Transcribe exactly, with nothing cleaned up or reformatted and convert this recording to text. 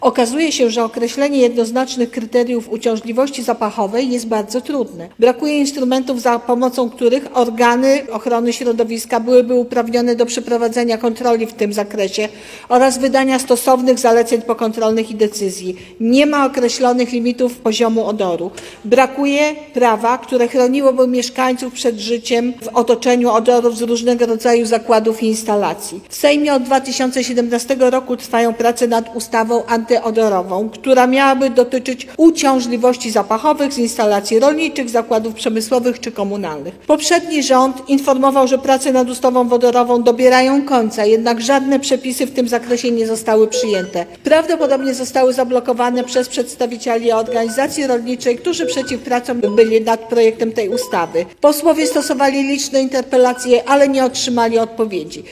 Okazuje się, że określenie jednoznacznych kryteriów uciążliwości zapachowej jest bardzo trudne. Brakuje instrumentów, za pomocą których organy ochrony środowiska byłyby uprawnione do przeprowadzenia kontroli w tym zakresie oraz wydania stosownych zaleceń pokontrolnych i decyzji. Nie ma określonych limitów poziomu odoru. Brakuje prawa, które chroniłoby mieszkańców przed życiem w otoczeniu odorów z różnego rodzaju zakładów i instalacji. W Sejmie od dwa tysiące siedemnastego roku trwają prace nad ustawą antyodorową, która miałaby dotyczyć uciążliwości zapachowych z instalacji rolniczych, zakładów przemysłowych czy komunalnych. Poprzedni rząd informował, że prace nad ustawą wodorową dobierają końca, jednak żadne przepisy w tym zakresie nie zostały przyjęte. Prawdopodobnie zostały zablokowane przez przedstawicieli organizacji rolniczej, którzy przeciw pracom byli nad projektem tej ustawy. Posłowie stosowali liczne interpelacje, ale nie otrzymali odpowiedzi.